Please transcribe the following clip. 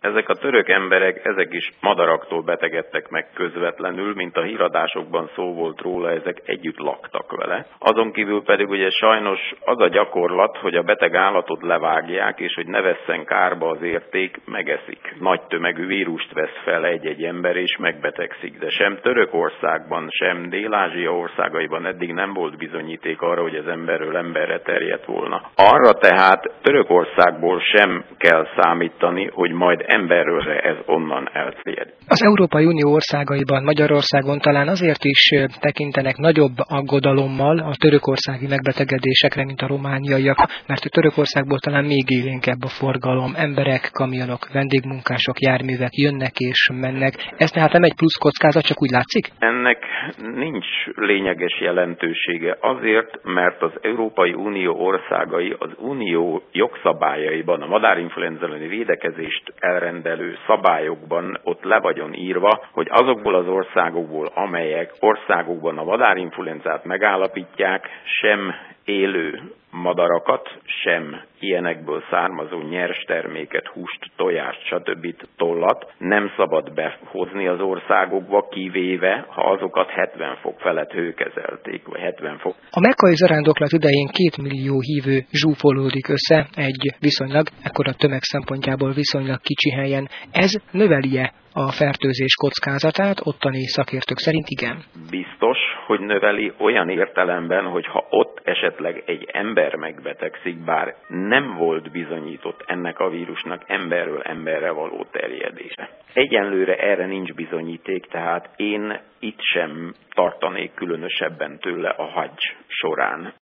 Ezek a török emberek, ezek is madaraktól betegedtek meg közvetlenül, mint a híradásokban szó volt róla, ezek együtt laktak vele. Azon kívül pedig ugye sajnos az a gyakorlat, hogy a beteg állatot levágják, és hogy ne vesszen kárba az érték, megeszik. Nagy tömegű vírust vesz fel egy-egy ember, és megbetegszik. De sem Törökországban, sem Dél-Ázsia országaiban eddig nem volt bizonyíték arra, hogy ez emberről emberre terjedt volna. Arra tehát Törökországból sem kell számítani, hogy majd emberről ez onnan elterjed. Az Európai Unió országaiban, Magyarországon talán azért is tekintenek nagyobb aggodalommal a törökországi megbetegedésekre, mint a romániaiak, mert a Törökországból talán még élénkebb a forgalom. Emberek, kamionok, vendégmunkások, járművek jönnek és mennek. Ez tehát nem egy plusz kockázat, csak úgy látszik? Ennek nincs lényeges jelentősége azért, mert az Európai Unió országai az unió jogszabályaiban, a madárinfluenza elleni védekezést elrendelő szabályokban ott le vagyon írva, hogy azokból az országokból, amelyek országokban a madárinfluenzát megállapítják, sem élő madarakat, sem ilyenekből származó nyers terméket, húst, tojást, stb. Tollat nem szabad behozni az országokba, kivéve, ha azokat 70 fok felett hőkezelték, vagy 70 fok. A mekkai zarándoklat idején 2 millió hívő zsúfolódik össze egy viszonylag, ekkora tömeg szempontjából viszonylag kicsi helyen. Ez növeli-e a fertőzés kockázatát? Ottani szakértők szerint igen. Biztos, hogy növeli olyan értelemben, hogy ha ott esetleg egy ember megbetegszik, bár nem volt bizonyított ennek a vírusnak emberről emberre való terjedése. Egyenlőre erre nincs bizonyíték, tehát én itt sem tartanék különösebben tőle a hadj során.